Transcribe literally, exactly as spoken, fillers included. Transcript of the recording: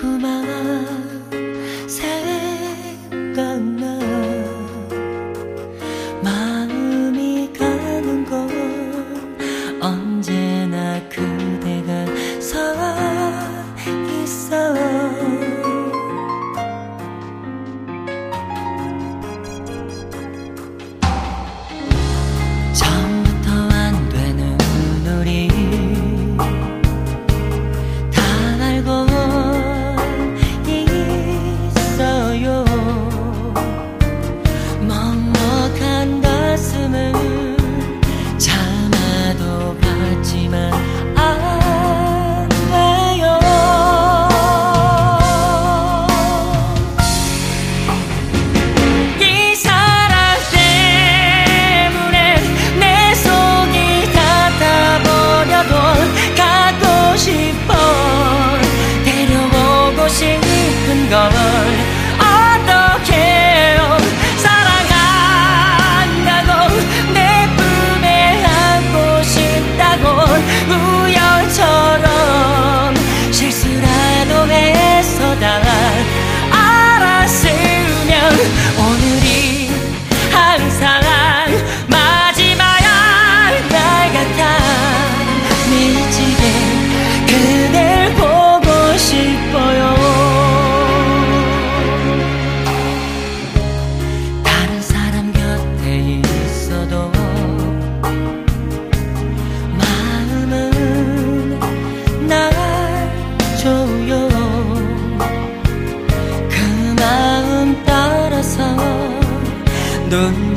자꾸만 생각나. 마음이 가는 곳 언제나 그대가 서 있어. 처음부터 안 되는 우리 다 알고 있어요. 먹먹한 가슴을 참아도 봤지만 안 돼요. 이 사랑 때문에 내 속이 다 타버려도 가고 싶어. 데려오고 싶은 걸 어떡해요. 사랑한다고 내 품에 안고 싶다고 우열처럼 실수라도 해서 다 알았으면 오늘이 항상 마지막 날 같아. 미치게 그댈 보고 싶어요. 다른 사람 곁에 있어도 마음은 날 줘요. 그 마음 따라서 눈